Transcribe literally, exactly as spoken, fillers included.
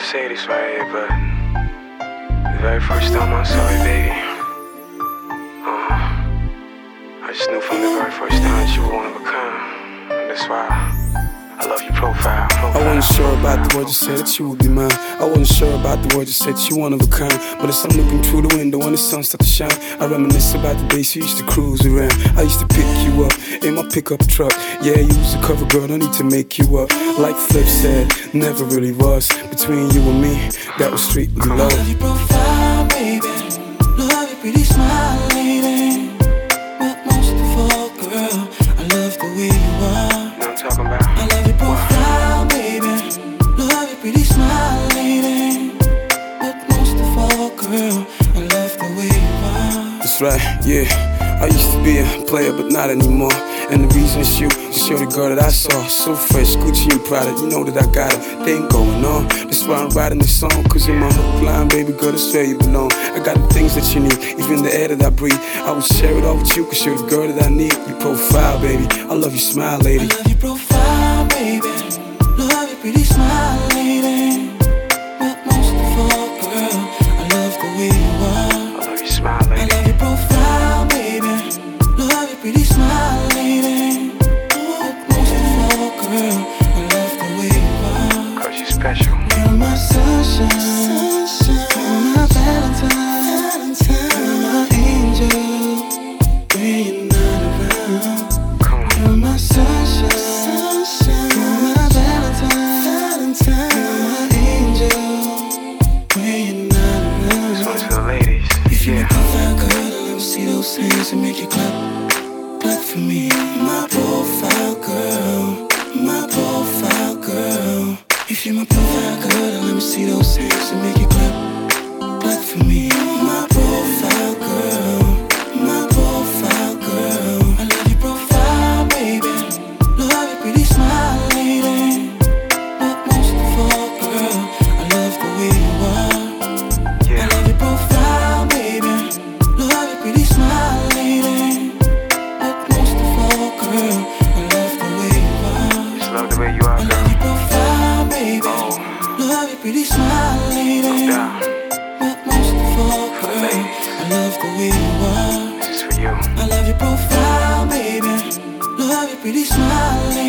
say this right here, but the very first time I saw you, baby, uh, I just knew from the very first time that you were one of a kind. And that's why I love your profile, profile. I wasn't sure about the words you said that you would be mine. I wasn't sure about the words you said that you one of a kind. But as I'm looking through the window when the sun started to shine, I reminisce about the days you used to cruise around. I used to pick you up in my pickup truck. Yeah, you was a cover girl, I need to make you up. Like Flip said, never really was. Between you and me, that was strictly love. Love your profile, baby. Love your pretty smile, lady. But most of all, girl, I love the way you are. You know what I'm talking about? I love your profile, baby. Love your pretty smile, lady. But most of all, girl, I love the way you are. That's right, yeah. I used to be a player, but not anymore. And the reason it's you, you show the girl that I saw. So fresh, Gucci and Prada, you know that I got a thing going on. That's why I'm writing this song, cause in my hook line, baby girl, that's where you belong. I got the things that you need, even the air that I breathe. I would share it all with you, cause you're the girl that I need. Your profile, baby, I love your smile, lady. I love your profile, baby. Love your pretty smile, lady. But most of all, girl, I love the way you are. I love your smile, lady. I love your profile, baby. Love your pretty smile, lady. But most of all, girl, I love the way you are. Cause you're special. You're my sunshine, you're my Valentine, you're my angel, when you're not around. Come on. You're my sunshine, you're my Valentine, you're my angel, when you're not around. This one's for the ladies. If you're Yeah. my profile girl, let me see those hands and make you clap, clap for me. My profile girl, my profile girl. If you're my profile girl, let me see those hands and make you clap, clap for me. My profile girl, my profile girl. I love your profile, baby. Love your pretty smile, lady. But most of all, girl, I love the way you are. I Yeah. love your profile, baby. Love your pretty smile, lady. But most of all, girl, I love the way you are. Just love the way you are, I girl. love your profile, baby. Oh. Love your pretty smile, No lady. doubt. But most of all, girl, I love the way you are. This is for you. I love your profile, baby. Love your pretty smile,